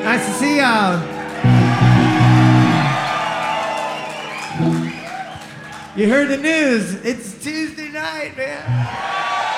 Nice to see y'all. You heard the news. It's Tuesday night, man.